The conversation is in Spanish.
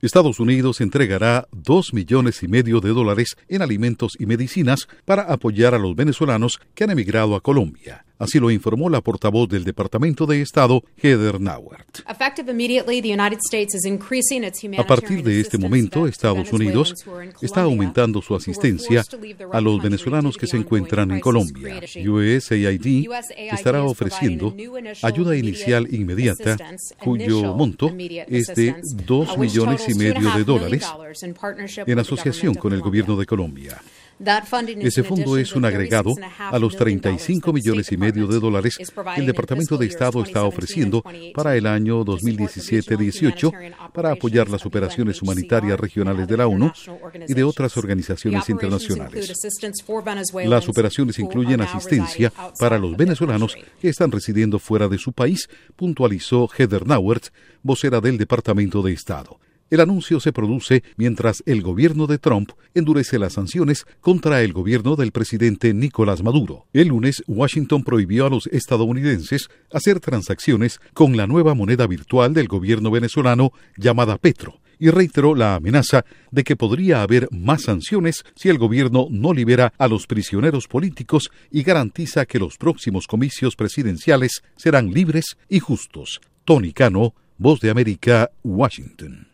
Estados Unidos entregará $2,5 millones en alimentos y medicinas para apoyar a los venezolanos que han emigrado a Colombia. Así lo informó la portavoz del Departamento de Estado, Heather Nauert. A partir de este momento, Estados Unidos está aumentando su asistencia a los venezolanos que se encuentran en Colombia. USAID estará ofreciendo ayuda inicial inmediata, cuyo monto es de $2,5 millones en asociación con el gobierno de Colombia. Ese fondo es un agregado a los $35,5 millones que el Departamento de Estado está ofreciendo para el año 2017-18 para apoyar las operaciones humanitarias regionales de la ONU y de otras organizaciones internacionales. Las operaciones incluyen asistencia para los venezolanos que están residiendo fuera de su país, puntualizó Heather Nauert, vocera del Departamento de Estado. El anuncio se produce mientras el gobierno de Trump endurece las sanciones contra el gobierno del presidente Nicolás Maduro. El lunes, Washington prohibió a los estadounidenses hacer transacciones con la nueva moneda virtual del gobierno venezolano llamada Petro y reiteró la amenaza de que podría haber más sanciones si el gobierno no libera a los prisioneros políticos y garantiza que los próximos comicios presidenciales serán libres y justos. Tony Cano, Voz de América, Washington.